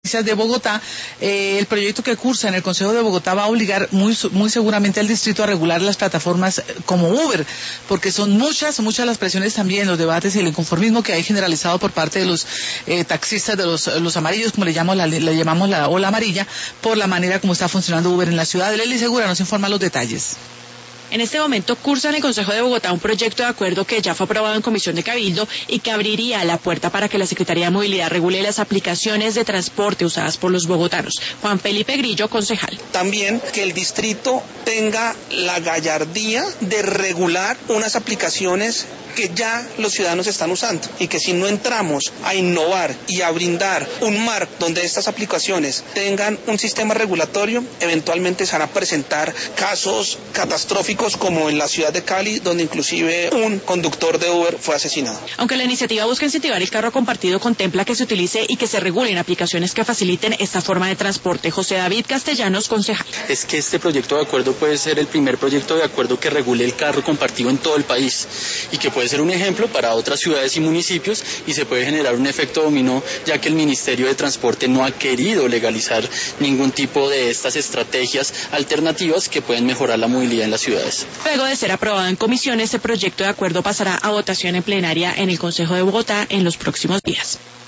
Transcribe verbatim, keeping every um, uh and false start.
de Bogotá, eh, el proyecto que cursa en el Consejo de Bogotá va a obligar muy, muy seguramente al distrito a regular las plataformas como Uber, porque son muchas, muchas las presiones también, los debates y el inconformismo que hay generalizado por parte de los eh, taxistas, de los, los amarillos, como le llamamos, la, le llamamos la ola amarilla, por la manera como está funcionando Uber en la ciudad. Lely Segura nos informa los detalles. En este momento cursa en el Consejo de Bogotá un proyecto de acuerdo que ya fue aprobado en Comisión de Cabildo y que abriría la puerta para que la Secretaría de Movilidad regule las aplicaciones de transporte usadas por los bogotanos. Juan Felipe Grillo, concejal. También que el distrito tenga la gallardía de regular unas aplicaciones que ya los ciudadanos están usando y que si no entramos a innovar y a brindar un marco donde estas aplicaciones tengan un sistema regulatorio, eventualmente se van a presentar casos catastróficos como en la ciudad de Cali, donde inclusive un conductor de Uber fue asesinado. Aunque la iniciativa busca incentivar el carro compartido, contempla que se utilice y que se regulen aplicaciones que faciliten esta forma de transporte. José David Castellanos, concejal. Es que este proyecto de acuerdo puede ser el primer proyecto de acuerdo que regule el carro compartido en todo el país y que puede ser un ejemplo para otras ciudades y municipios y se puede generar un efecto dominó, ya que el Ministerio de Transporte no ha querido legalizar ningún tipo de estas estrategias alternativas que pueden mejorar la movilidad en las ciudades. Luego de ser aprobado en comisión, este proyecto de acuerdo pasará a votación en plenaria en el Consejo de Bogotá en los próximos días.